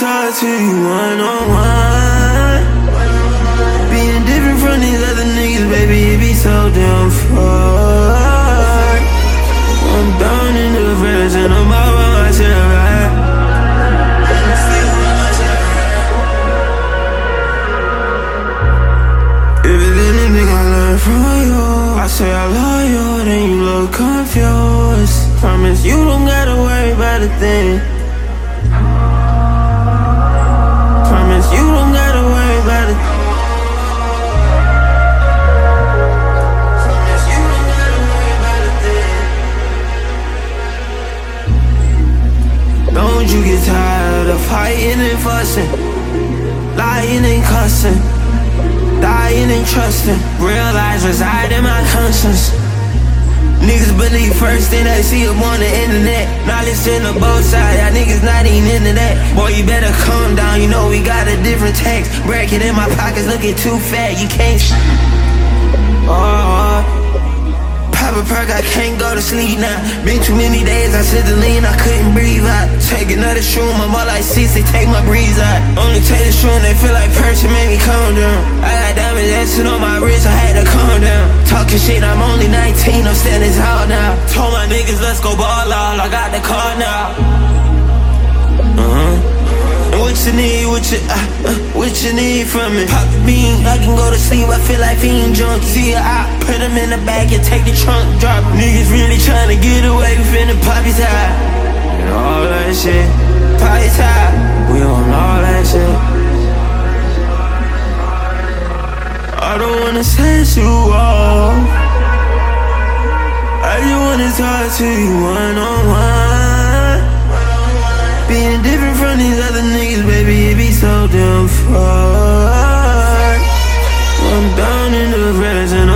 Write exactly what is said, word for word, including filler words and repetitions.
talk to you one-on-one. Being different from these other niggas, baby, it be so damn far. I'm down in the village and I'm all by myself, right? If it's anything I learned from you, I say I love you, then you look confused. Promise you don't gotta worry about a thing. Promise you don't gotta worry about a thing. Promise you don't gotta worry about a thing. Don't you get tired of fighting and fussing, lying and cussing, dying and trusting. Real lies reside in my conscience. Niggas believe first thing they see up on the internet. Knowledge in the both sides, y'all niggas not even into that. Boy, you better calm down, you know we got a different tax bracket in my pockets looking too fat, you can't sh- Oh, pop a perk, I can't go to sleep now. Been too many days, I said the lean, I couldn't breathe out. Take another shroom, I'm all like sixty, take my breeze out. Only take the shroom, they feel like Percy, made me calm down. I got diamonds dancing on my wrist, I had to calm down. Talking shit, I'm only nineteen, I'm standing tall now. Told my niggas, let's go ball out, I got the car now. Uh-huh. And what you need, what you, uh, uh, what you need from me? Pop the bean, I can go to sleep, I feel like fiend drunk. See her out, put them in the back and take the trunk, drop. Niggas really tryna get away, finna pop his high. And all that shit, pop his high. We on all that shit. I don't wanna set you off, I just wanna talk to you one-on-one. Being different from these other niggas, baby, it be so damn far. I'm down in the village and